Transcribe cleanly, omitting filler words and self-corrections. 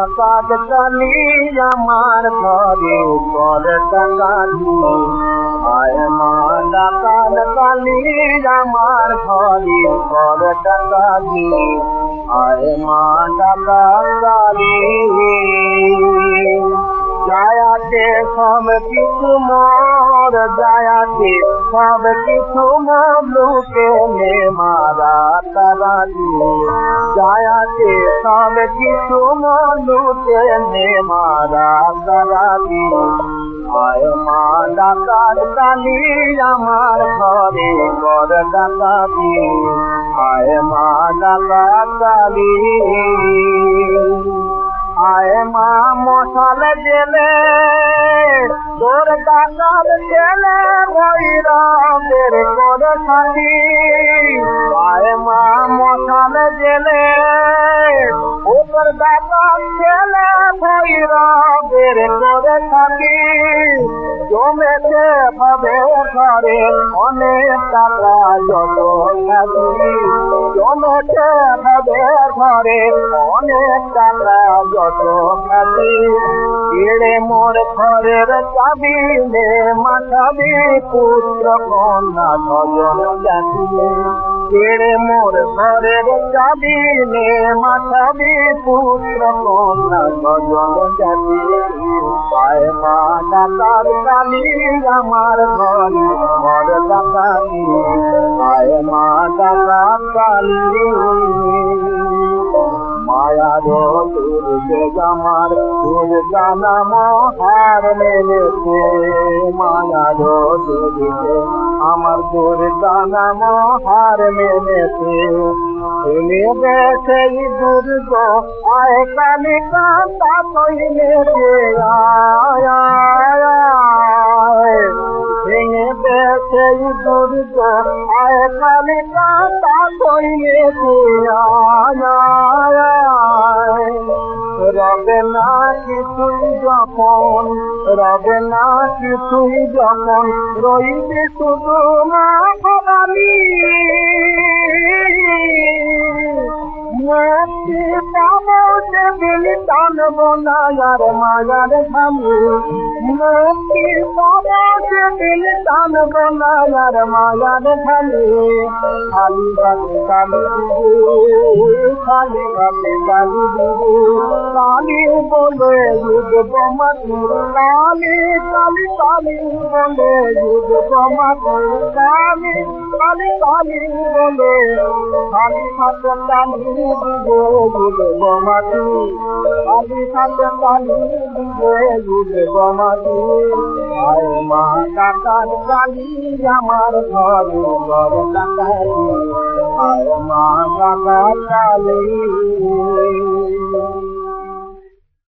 ডাকাত কালি আমার ঘরে কর ডাকাতি আয় মা ডাকাত কালি আমার ঘরে কর ডাকাতি আয় মা ডাকাত কালি যায়াতে সব কিছু মোর যায়াতে সব কিছু মোর লুকে নে মারা তারাদি যায়াতে সব কিছু মোর লুকে নে মারা তারাদি আয় মা ডাকাত কালি আমার ঘরে কর ডাকাতি আয় মা ডাকাত কালি আয় মা মশাল জেলে তোর ডাকাত ছেলে ভৈরবের করে সাথী আয় মা মশাল জেলে ওর ডাকাত ছেলে ভৈরবের করে সাথী জমেছে ভাবে ঘরে অনেক টাকা যত জমেছে ভাবে ঘরে অনেক টাকা যত কেড়ে মোর ঘরের চাবি নে মাথাবি পুত্র কন্যা স্বজন জাতি কেড়ে মোর ঘরের চাবি নে মাথাবি পুত্র কন্যা স্বজন জাতি আয় মা ডাকাত কালি আমার ঘরে ঘর ডাকাতি আয় মা ডাকাত কালি মায়ারো দুর্গে আমার দুর্গা নাম হার মেলেছে মায়ারো দুর্গে আমার দুর্গা নাম হার মেলেছে এনে সেই দুর্গ আয় কালী কান্তা কইলেছে ভেঙে সেই দুর্গ আয় কালী কান্তা কইলেছে রবে না কিছুই যখন রবে না কিছুই যখন রইবে শুধু মা ভবানী মুক্তি পাবো সেদিন টানব না আর মায়ার ধামি মুক্তি পাবো সেদিন টানব না আর মায়ার ধামি খালি বাতে কালি দিবি খালি বাতে কালি দিবি কালি বলে যুগ মাতি কালি কালি কালি বলে যুগ মাতি কালি কালি কালি বলে খালি হাতে কালি দিবে যুগ মাতি কালি হাতে কালি দিবে যুগ মাতি আয় মা ডাকাত কালি আমার ঘরে ঘর ডাকাতি আয় মা ডাকাত কালি